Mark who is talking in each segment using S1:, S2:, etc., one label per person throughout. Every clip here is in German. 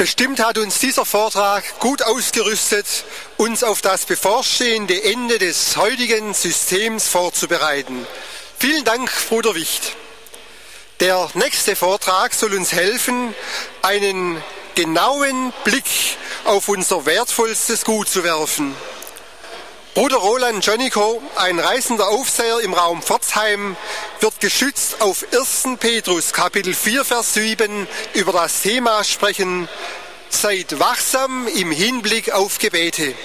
S1: Bestimmt hat uns dieser Vortrag gut ausgerüstet, uns auf das bevorstehende Ende des heutigen Systems vorzubereiten. Vielen Dank, Bruder Wicht. Der nächste Vortrag soll uns helfen, einen genauen Blick auf unser wertvollstes Gut zu werfen. Bruder Roland Jonico, ein reisender Aufseher im Raum Pforzheim, wird gestützt auf 1. Petrus, Kapitel 4, Vers 7 über das Thema sprechen: Seid wachsam im Hinblick auf Gebete.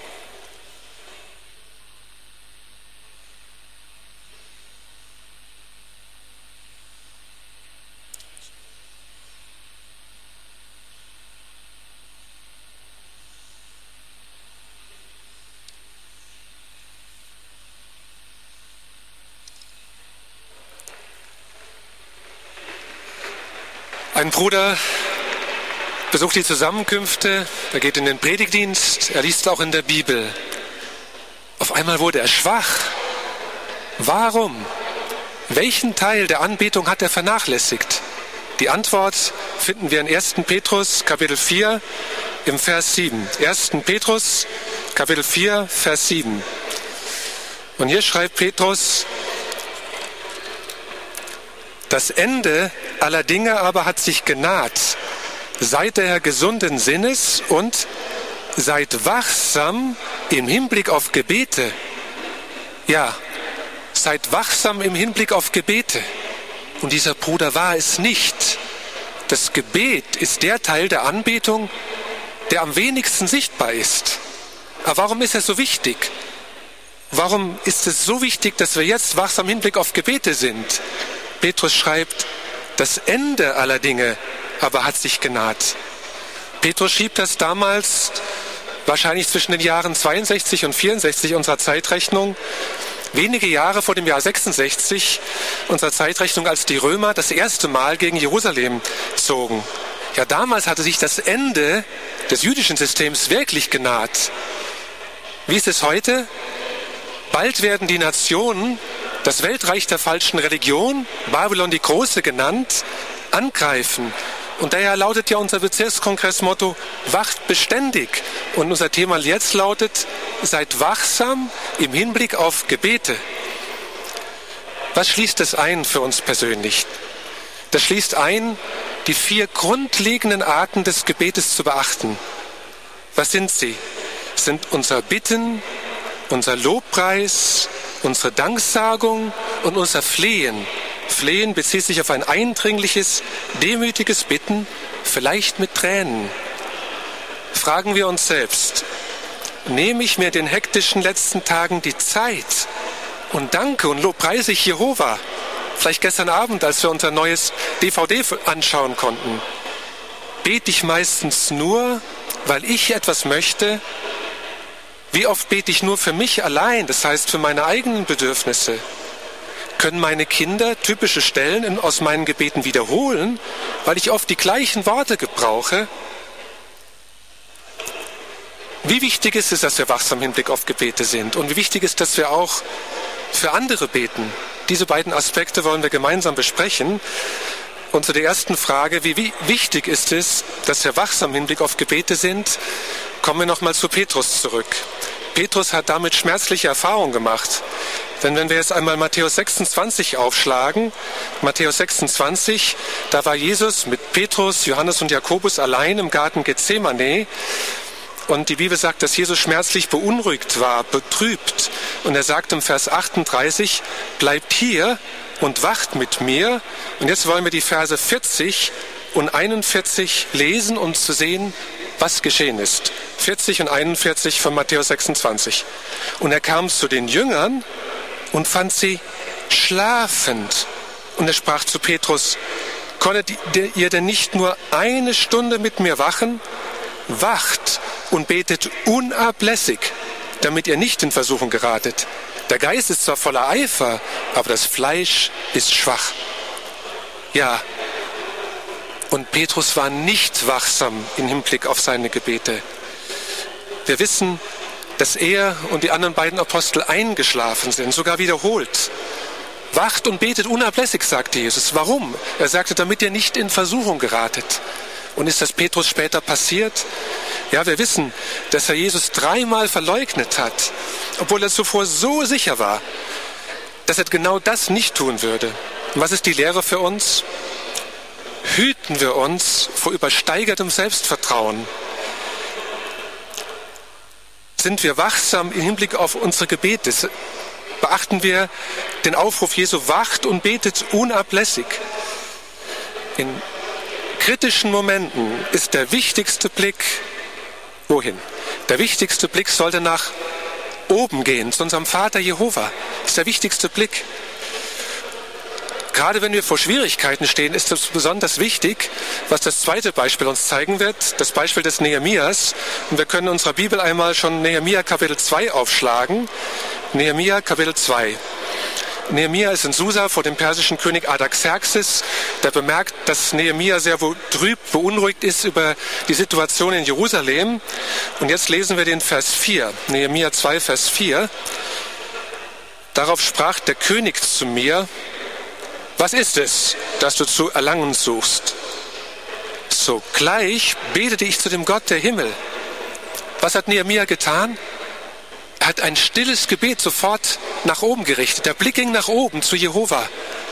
S2: Ein Bruder besucht die Zusammenkünfte, er geht in den Predigtdienst, er liest auch in der Bibel. Auf einmal wurde er schwach. Warum? Welchen Teil der Anbetung hat er vernachlässigt? Die Antwort finden wir in 1. Petrus, Kapitel 4, im Vers 7. 1. Petrus, Kapitel 4, Vers 7. Und hier schreibt Petrus: Das Ende aller Dinge aber hat sich genaht. Seid daher gesunden Sinnes und seid wachsam im Hinblick auf Gebete. Ja, seid wachsam im Hinblick auf Gebete. Und dieser Bruder war es nicht. Das Gebet ist der Teil der Anbetung, der am wenigsten sichtbar ist. Aber warum ist er so wichtig? Warum ist es so wichtig, dass wir jetzt wachsam im Hinblick auf Gebete sind? Petrus schreibt: Das Ende aller Dinge aber hat sich genaht. Petrus schrieb das damals wahrscheinlich zwischen den Jahren 62 und 64 unserer Zeitrechnung, wenige Jahre vor dem Jahr 66 unserer Zeitrechnung, als die Römer das erste Mal gegen Jerusalem zogen. Ja, damals hatte sich das Ende des jüdischen Systems wirklich genaht. Wie ist es heute? Bald werden die Nationen, das Weltreich der falschen Religion, Babylon die Große genannt, angreifen. Und daher lautet ja unser Bezirkskongressmotto: Wacht beständig. Und unser Thema jetzt lautet: Seid wachsam im Hinblick auf Gebete. Was schließt das ein für uns persönlich? Das schließt ein, die 4 grundlegenden Arten des Gebetes zu beachten. Was sind sie? Es sind unser Bitten, unser Lobpreis, unsere Danksagung und unser Flehen. Flehen bezieht sich auf ein eindringliches, demütiges Bitten, vielleicht mit Tränen. Fragen wir uns selbst: Nehme ich mir in den hektischen letzten Tagen die Zeit und danke und lobpreise ich Jehova? Vielleicht gestern Abend, als wir unser neues DVD anschauen konnten. Bete ich meistens nur, weil ich etwas möchte? Wie oft bete ich nur für mich allein, das heißt für meine eigenen Bedürfnisse? Können meine Kinder typische Stellen aus meinen Gebeten wiederholen, weil ich oft die gleichen Worte gebrauche? Wie wichtig ist es, dass wir wachsam im Hinblick auf Gebete sind? Und wie wichtig ist, dass wir auch für andere beten? Diese beiden Aspekte wollen wir gemeinsam besprechen. Und zu der ersten Frage: Wie wichtig ist es, dass wir wachsam im Hinblick auf Gebete sind? Kommen wir nochmal zu Petrus zurück. Petrus hat damit schmerzliche Erfahrungen gemacht. Denn wenn wir jetzt einmal Matthäus 26 aufschlagen, Matthäus 26, da war Jesus mit Petrus, Johannes und Jakobus allein im Garten Gethsemane. Und die Bibel sagt, dass Jesus schmerzlich beunruhigt war, betrübt. Und er sagt im Vers 38, bleibt hier und wacht mit mir. Und jetzt wollen wir die Verse 40 und 41 lesen, um zu sehen, was geschehen ist. 40 und 41 von Matthäus 26. Und er kam zu den Jüngern und fand sie schlafend. Und er sprach zu Petrus: Konntet ihr denn nicht nur 1 Stunde mit mir wachen? Wacht und betet unablässig, damit ihr nicht in Versuchung geratet. Der Geist ist zwar voller Eifer, aber das Fleisch ist schwach. Ja, und Petrus war nicht wachsam im Hinblick auf seine Gebete. Wir wissen, dass er und die anderen beiden Apostel eingeschlafen sind, sogar wiederholt. Wacht und betet unablässig, sagte Jesus. Warum? Er sagte, damit ihr nicht in Versuchung geratet. Und ist das Petrus später passiert? Ja, wir wissen, dass er Jesus 3-mal verleugnet hat, obwohl er zuvor so sicher war, dass er genau das nicht tun würde. Und was ist die Lehre für uns? Hüten wir uns vor übersteigertem Selbstvertrauen. Sind wir wachsam im Hinblick auf unsere Gebete? Beachten wir den Aufruf Jesu, wacht und betet unablässig. In kritischen Momenten ist der wichtigste Blick, wohin? Der wichtigste Blick sollte nach oben gehen, zu unserem Vater Jehova. Das ist der wichtigste Blick. Gerade wenn wir vor Schwierigkeiten stehen, ist es besonders wichtig, was das zweite Beispiel uns zeigen wird, das Beispiel des Nehemias. Und wir können in unserer Bibel einmal schon Nehemia Kapitel 2 aufschlagen. Nehemia Kapitel 2. Nehemia ist in Susa vor dem persischen König Artaxerxes. Der bemerkt, dass Nehemia sehr trüb, beunruhigt ist über die Situation in Jerusalem. Und jetzt lesen wir den Vers 4. Nehemia 2, Vers 4. Darauf sprach der König zu mir: Was ist es, das du zu erlangen suchst? Sogleich betete ich zu dem Gott der Himmel. Was hat Nehemia getan? Er hat ein stilles Gebet sofort nach oben gerichtet. Der Blick ging nach oben zu Jehova.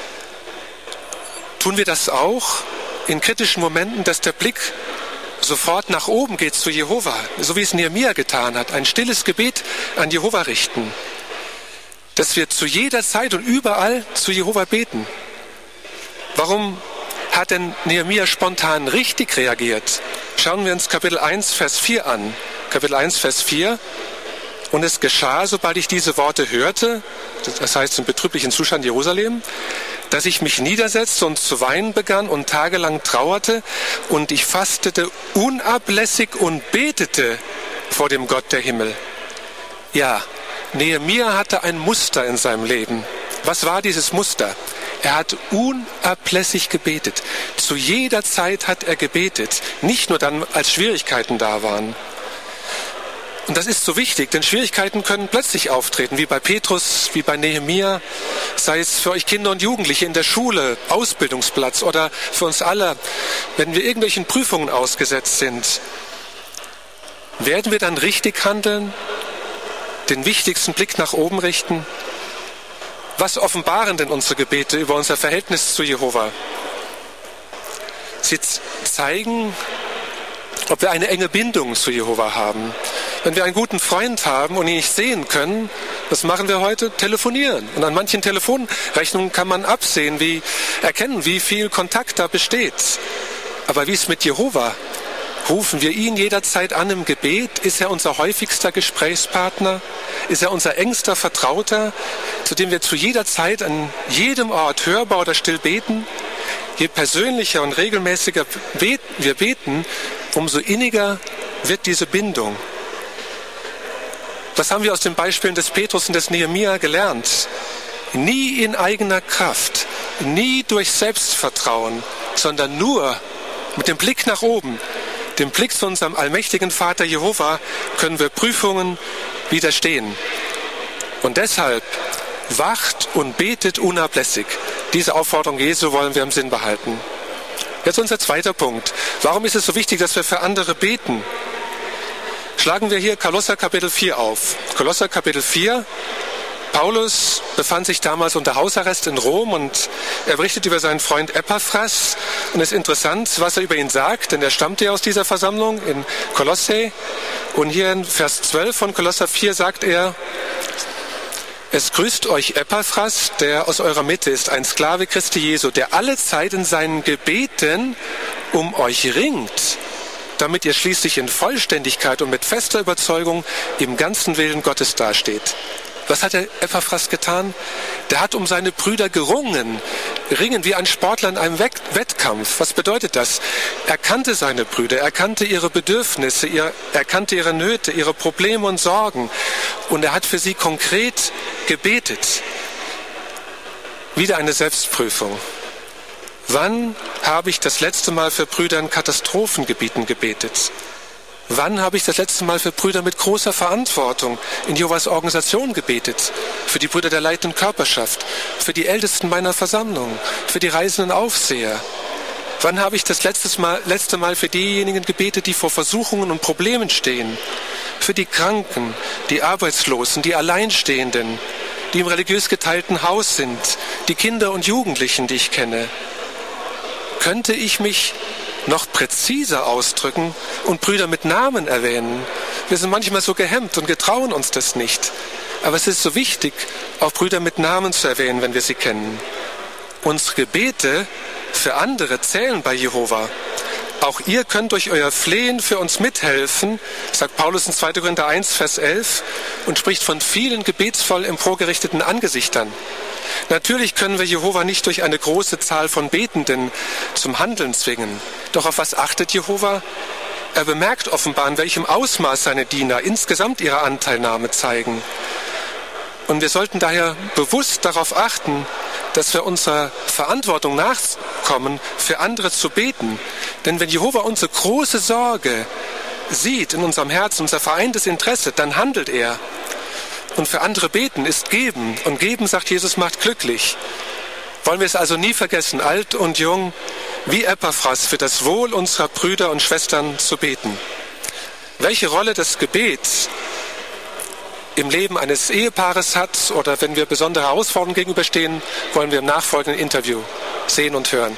S2: Tun wir das auch in kritischen Momenten, dass der Blick sofort nach oben geht zu Jehova, so wie es Nehemia getan hat, ein stilles Gebet an Jehova richten, dass wir zu jeder Zeit und überall zu Jehova beten? Warum hat denn Nehemia spontan richtig reagiert? Schauen wir uns Kapitel 1, Vers 4 an. Kapitel 1, Vers 4. Und es geschah, sobald ich diese Worte hörte, das heißt im betrüblichen Zustand Jerusalem, dass ich mich niedersetzte und zu weinen begann und tagelang trauerte, und ich fastete unablässig und betete vor dem Gott der Himmel. Ja, Nehemia hatte ein Muster in seinem Leben. Was war dieses Muster? Er hat unablässig gebetet. Zu jeder Zeit hat er gebetet. Nicht nur dann, als Schwierigkeiten da waren. Und das ist so wichtig, denn Schwierigkeiten können plötzlich auftreten, wie bei Petrus, wie bei Nehemia, sei es für euch Kinder und Jugendliche in der Schule, Ausbildungsplatz oder für uns alle, wenn wir irgendwelchen Prüfungen ausgesetzt sind. Werden wir dann richtig handeln, den wichtigsten Blick nach oben richten? Was offenbaren denn unsere Gebete über unser Verhältnis zu Jehova? Sie zeigen, ob wir eine enge Bindung zu Jehova haben. Wenn wir einen guten Freund haben und ihn nicht sehen können, was machen wir heute? Telefonieren. Und an manchen Telefonrechnungen kann man erkennen, wie viel Kontakt da besteht. Aber wie ist mit Jehova? Rufen wir ihn jederzeit an im Gebet? Ist er unser häufigster Gesprächspartner? Ist er unser engster Vertrauter, zu dem wir zu jeder Zeit an jedem Ort hörbar oder still beten? Je persönlicher und regelmäßiger wir beten, umso inniger wird diese Bindung. Was haben wir aus den Beispielen des Petrus und des Nehemia gelernt? Nie in eigener Kraft, nie durch Selbstvertrauen, sondern nur mit dem Blick nach oben, dem Blick zu unserem allmächtigen Vater Jehova, können wir Prüfungen widerstehen. Und deshalb wacht und betet unablässig. Diese Aufforderung Jesu wollen wir im Sinn behalten. Jetzt unser zweiter Punkt. Warum ist es so wichtig, dass wir für andere beten? Schlagen wir hier Kolosser Kapitel 4 auf. Kolosser Kapitel 4. Paulus befand sich damals unter Hausarrest in Rom und er berichtet über seinen Freund Epaphras. Und es ist interessant, was er über ihn sagt, denn er stammte ja aus dieser Versammlung in Kolosse. Und hier in Vers 12 von Kolosser 4 sagt er: Es grüßt euch Epaphras, der aus eurer Mitte ist, ein Sklave Christi Jesu, der alle Zeit in seinen Gebeten um euch ringt, damit ihr schließlich in Vollständigkeit und mit fester Überzeugung im ganzen Willen Gottes dasteht. Was hat der Epaphras getan? Der hat um seine Brüder gerungen. Ringen wie ein Sportler in einem Wettkampf. Was bedeutet das? Er kannte seine Brüder, er kannte ihre Bedürfnisse, er kannte ihre Nöte, ihre Probleme und Sorgen. Und er hat für sie konkret gebetet. Wieder eine Selbstprüfung. Wann habe ich das letzte Mal für Brüder in Katastrophengebieten gebetet? Wann habe ich das letzte Mal für Brüder mit großer Verantwortung in Jehovas Organisation gebetet? Für die Brüder der leitenden Körperschaft, für die Ältesten meiner Versammlung, für die reisenden Aufseher. Wann habe ich das letzte Mal für diejenigen gebetet, die vor Versuchungen und Problemen stehen? Für die Kranken, die Arbeitslosen, die Alleinstehenden, die im religiös geteilten Haus sind, die Kinder und Jugendlichen, die ich kenne. Könnte ich mich noch präziser ausdrücken und Brüder mit Namen erwähnen? Wir sind manchmal so gehemmt und getrauen uns das nicht. Aber es ist so wichtig, auch Brüder mit Namen zu erwähnen, wenn wir sie kennen. Unsere Gebete für andere zählen bei Jehova. Auch ihr könnt durch euer Flehen für uns mithelfen, sagt Paulus in 2. Korinther 1, Vers 11 und spricht von vielen gebetsvoll emporgerichteten Angesichtern. Natürlich können wir Jehova nicht durch eine große Zahl von Betenden zum Handeln zwingen. Doch auf was achtet Jehova? Er bemerkt offenbar, in welchem Ausmaß seine Diener insgesamt ihre Anteilnahme zeigen. Und wir sollten daher bewusst darauf achten, dass wir unserer Verantwortung nachkommen, für andere zu beten. Denn wenn Jehova unsere große Sorge sieht in unserem Herzen, unser vereintes Interesse, dann handelt er. Und für andere beten ist geben. Und geben, sagt Jesus, macht glücklich. Wollen wir es also nie vergessen, alt und jung, wie Epaphras, für das Wohl unserer Brüder und Schwestern zu beten. Welche Rolle das Gebet im Leben eines Ehepaares hat oder wenn wir besondere Herausforderungen gegenüberstehen, wollen wir im nachfolgenden Interview sehen und hören.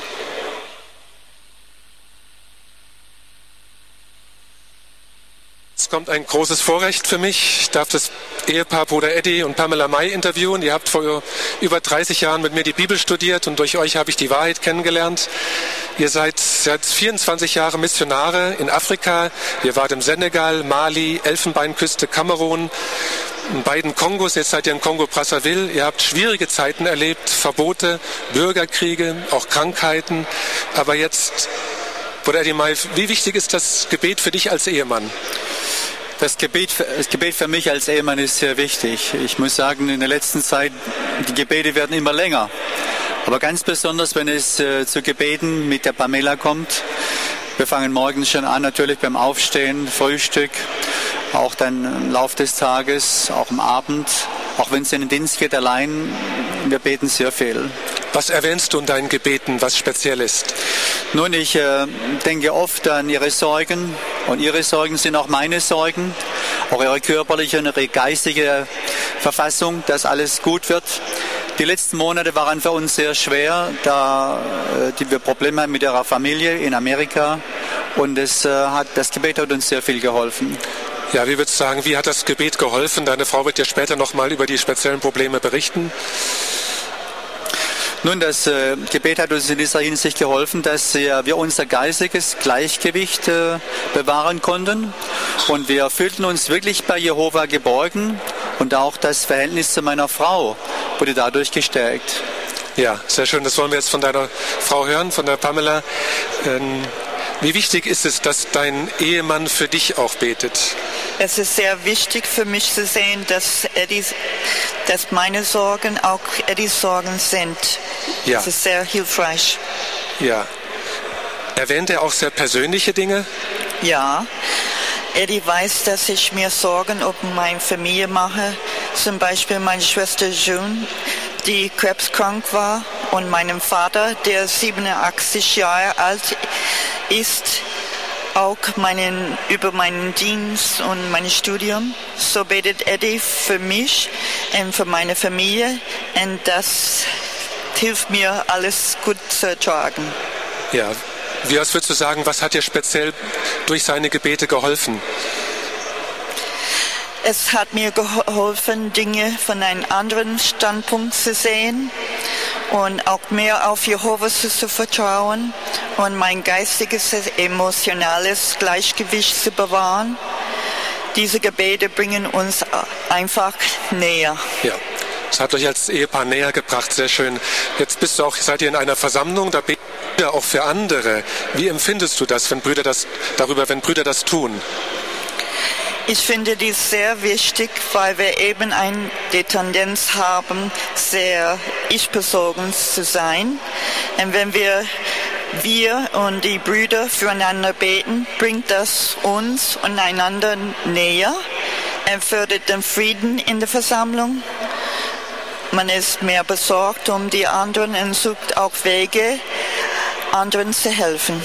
S2: Es kommt ein großes Vorrecht für mich. Ich darf das Ehepaar Bruder Eddie und Pamela May interviewen. Ihr habt vor über 30 Jahren mit mir die Bibel studiert und durch euch habe ich die Wahrheit kennengelernt. Ihr seid seit 24 Jahren Missionare in Afrika. Ihr wart im Senegal, Mali, Elfenbeinküste, Kamerun, in beiden Kongos. Jetzt seid ihr in Kongo-Brazzaville. Ihr habt schwierige Zeiten erlebt, Verbote, Bürgerkriege, auch Krankheiten. Aber jetzt, Bruder Eddie May, wie wichtig ist das Gebet für dich als Ehemann?
S3: Das Gebet für mich als Ehemann ist sehr wichtig. Ich muss sagen, in der letzten Zeit, die Gebete werden immer länger. Aber ganz besonders, wenn es zu Gebeten mit der Pamela kommt. Wir fangen morgens schon an, natürlich beim Aufstehen, Frühstück, auch dann im Lauf des Tages, auch am Abend. Auch wenn es in den Dienst geht, allein, wir beten sehr viel.
S2: Was erwähnst du in deinen Gebeten, was speziell ist?
S3: Nun, ich denke oft an ihre Sorgen und ihre Sorgen sind auch meine Sorgen, auch ihre körperliche und ihre geistige Verfassung, dass alles gut wird. Die letzten Monate waren für uns sehr schwer, da wir Probleme haben mit ihrer Familie in Amerika und das Gebet hat uns sehr viel geholfen.
S2: Ja, wie würdest du sagen, wie hat das Gebet geholfen? Deine Frau wird dir später nochmal über die speziellen Probleme berichten.
S3: Nun, das Gebet hat uns in dieser Hinsicht geholfen, dass wir unser geistiges Gleichgewicht bewahren konnten und wir fühlten uns wirklich bei Jehova geborgen und auch das Verhältnis zu meiner Frau wurde dadurch gestärkt.
S2: Ja, sehr schön. Das wollen wir jetzt von deiner Frau hören, von der Pamela. Wie wichtig ist es, dass dein Ehemann für dich auch betet?
S4: Es ist sehr wichtig für mich zu sehen, dass meine Sorgen auch Eddies Sorgen sind.
S2: Ja.
S4: Es ist sehr hilfreich.
S2: Ja. Erwähnt er auch sehr persönliche Dinge?
S4: Ja. Eddie weiß, dass ich mir Sorgen um meine Familie mache. Zum Beispiel meine Schwester June, die krebskrank war, und meinem Vater, der 87 Jahre alt ist, auch über meinen Dienst und mein Studium. So betet Eddie für mich und für meine Familie und das hilft mir, alles gut zu ertragen.
S2: Ja, was würdest du sagen, was hat dir speziell durch seine Gebete geholfen?
S4: Es hat mir geholfen, Dinge von einem anderen Standpunkt zu sehen und auch mehr auf Jehova zu vertrauen und mein geistiges, emotionales Gleichgewicht zu bewahren. Diese Gebete bringen uns einfach näher.
S2: Ja, das hat euch als Ehepaar näher gebracht, sehr schön. Jetzt seid ihr in einer Versammlung, da betet ihr auch für andere. Wie empfindest du das, wenn Brüder das tun?
S4: Ich finde dies sehr wichtig, weil wir eben die Tendenz haben, sehr ich-bezogen zu sein. Und wenn wir und die Brüder füreinander beten, bringt das uns und einander näher. Er fördert den Frieden in der Versammlung. Man ist mehr besorgt um die anderen und sucht auch Wege, anderen zu helfen.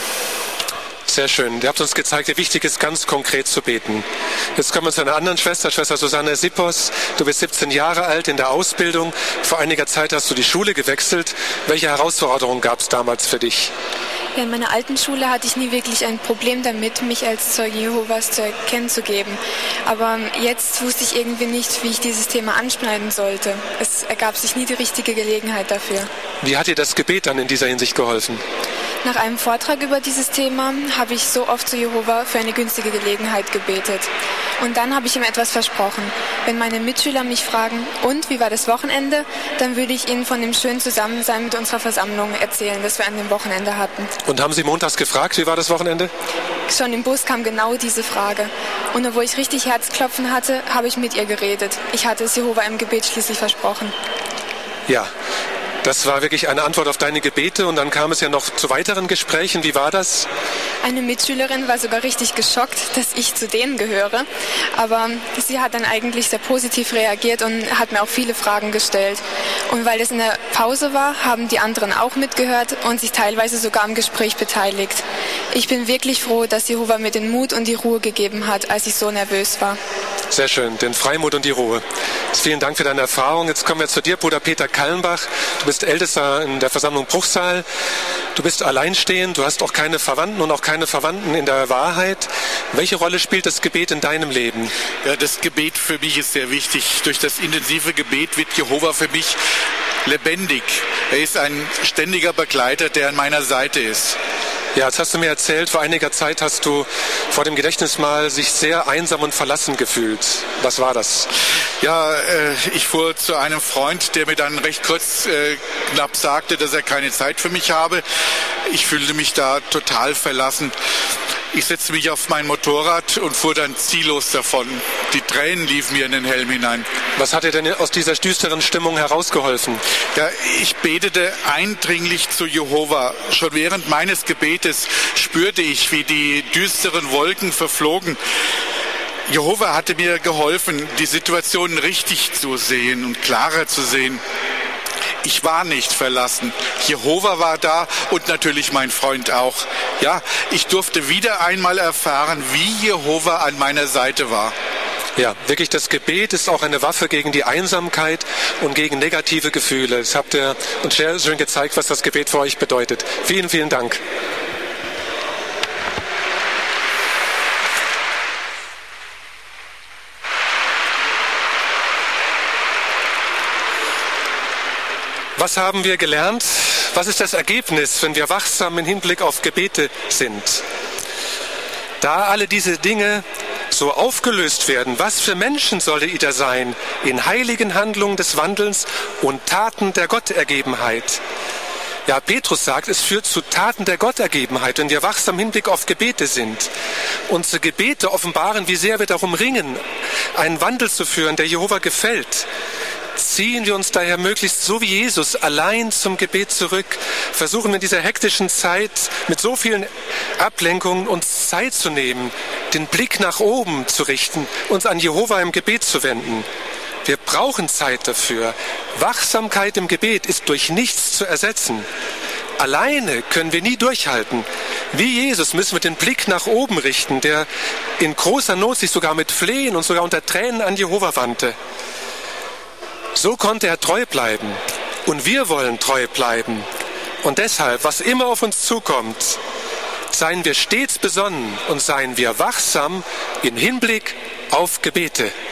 S2: Sehr schön. Ihr habt uns gezeigt, wie wichtig es ist, ganz konkret zu beten. Jetzt kommen wir zu einer anderen Schwester, Schwester Susanne Sippos. Du bist 17 Jahre alt, in der Ausbildung. Vor einiger Zeit hast du die Schule gewechselt. Welche Herausforderungen gab es damals für dich?
S5: Ja, in meiner alten Schule hatte ich nie wirklich ein Problem damit, mich als Zeuge Jehovas zu erkennen zu geben. Aber jetzt wusste ich irgendwie nicht, wie ich dieses Thema anschneiden sollte. Es ergab sich nie die richtige Gelegenheit dafür.
S2: Wie hat dir das Gebet dann in dieser Hinsicht geholfen?
S5: Nach einem Vortrag über dieses Thema habe ich so oft zu Jehova für eine günstige Gelegenheit gebetet. Und dann habe ich ihm etwas versprochen. Wenn meine Mitschüler mich fragen, und wie war das Wochenende, dann würde ich ihnen von dem schönen Zusammensein mit unserer Versammlung erzählen, das wir an dem Wochenende hatten.
S2: Und haben Sie montags gefragt, wie war das Wochenende?
S5: Schon im Bus kam genau diese Frage. Und obwohl ich richtig Herzklopfen hatte, habe ich mit ihr geredet. Ich hatte es Jehova im Gebet schließlich versprochen.
S2: Ja. Das war wirklich eine Antwort auf deine Gebete und dann kam es ja noch zu weiteren Gesprächen. Wie war das?
S5: Eine Mitschülerin war sogar richtig geschockt, dass ich zu denen gehöre. Aber sie hat dann eigentlich sehr positiv reagiert und hat mir auch viele Fragen gestellt. Und weil es in der Pause war, haben die anderen auch mitgehört und sich teilweise sogar am Gespräch beteiligt. Ich bin wirklich froh, dass Jehova mir den Mut und die Ruhe gegeben hat, als ich so nervös war.
S2: Sehr schön, den Freimut und die Ruhe. Vielen Dank für deine Erfahrung. Jetzt kommen wir zu dir, Bruder Peter Kallenbach. Du bist Ältester in der Versammlung Bruchsal. Du bist alleinstehend, du hast auch keine Verwandten und auch keine Verwandten in der Wahrheit. Welche Rolle spielt das Gebet in deinem Leben?
S6: Ja, das Gebet für mich ist sehr wichtig. Durch das intensive Gebet wird Jehova für mich lebendig. Er ist ein ständiger Begleiter, der an meiner Seite ist.
S2: Ja, jetzt hast du mir erzählt, vor einiger Zeit hast du vor dem Gedächtnismahl sich sehr einsam und verlassen gefühlt. Was war das?
S6: Ja, ich fuhr zu einem Freund, der mir dann recht kurz knapp sagte, dass er keine Zeit für mich habe. Ich fühlte mich da total verlassen. Ich setzte mich auf mein Motorrad und fuhr dann ziellos davon. Die Tränen liefen mir in den Helm hinein.
S2: Was hat dir denn aus dieser düsteren Stimmung herausgeholfen?
S6: Ja, ich betete eindringlich zu Jehova. Schon während meines Gebetes spürte ich, wie die düsteren Wolken verflogen. Jehova hatte mir geholfen, die Situation richtig zu sehen und klarer zu sehen. Ich war nicht verlassen. Jehova war da und natürlich mein Freund auch. Ja, ich durfte wieder einmal erfahren, wie Jehova an meiner Seite war.
S2: Ja, wirklich, das Gebet ist auch eine Waffe gegen die Einsamkeit und gegen negative Gefühle. Das habt ihr uns sehr schön gezeigt, was das Gebet für euch bedeutet. Vielen, vielen Dank. Was haben wir gelernt? Was ist das Ergebnis, wenn wir wachsam im Hinblick auf Gebete sind? Da alle diese Dinge so aufgelöst werden, was für Menschen solle ihr da sein, in heiligen Handlungen des Wandelns und Taten der Gottergebenheit? Ja, Petrus sagt, es führt zu Taten der Gottergebenheit, wenn wir wachsam im Hinblick auf Gebete sind. Unsere Gebete offenbaren, wie sehr wir darum ringen, einen Wandel zu führen, der Jehova gefällt. Ziehen wir uns daher möglichst so wie Jesus allein zum Gebet zurück, versuchen wir in dieser hektischen Zeit mit so vielen Ablenkungen uns Zeit zu nehmen, den Blick nach oben zu richten, uns an Jehova im Gebet zu wenden. Wir brauchen Zeit dafür. Wachsamkeit im Gebet ist durch nichts zu ersetzen. Alleine können wir nie durchhalten. Wie Jesus müssen wir den Blick nach oben richten, der in großer Not sich sogar mit Flehen und sogar unter Tränen an Jehova wandte. So konnte er treu bleiben und wir wollen treu bleiben. Und deshalb, was immer auf uns zukommt, seien wir stets besonnen und seien wir wachsam im Hinblick auf Gebete.